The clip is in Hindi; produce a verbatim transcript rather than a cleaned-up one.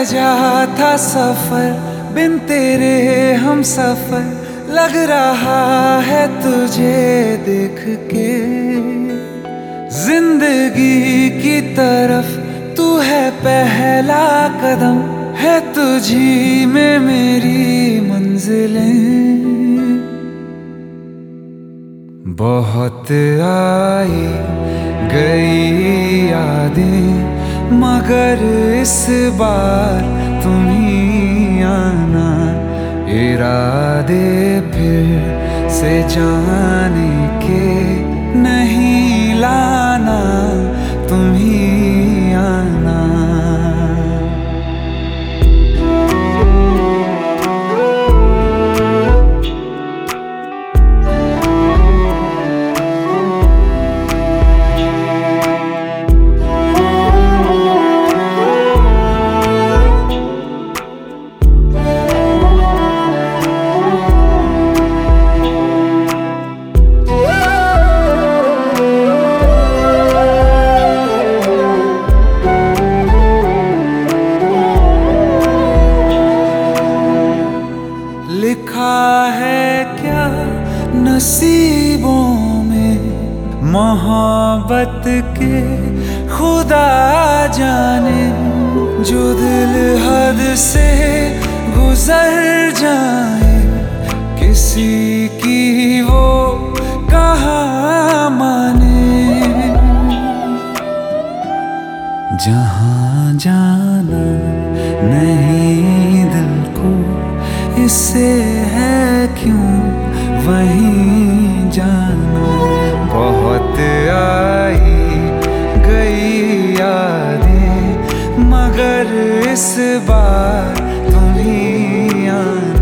जाता सफर बिन तेरे हम सफर लग रहा है तुझे देख के। जिंदगी की तरफ तू है पहला कदम, है तुझी में मेरी मंजिलें। बहुत आई गई यादें मगर इस बार तुम ही आना। इरादे फिर से जाने के नहीं लाना, तुम ही आना। लिखा है क्या नसीबों में मोहब्बत के खुदा जाने। जो दिल हद से गुजर जाए किसी की वो कहाँ माने। जहाँ जाना नहीं दिल को इससे है क्यों वहीं जाना। बहुत आई गई यादें मगर इस बार तुम ही आना।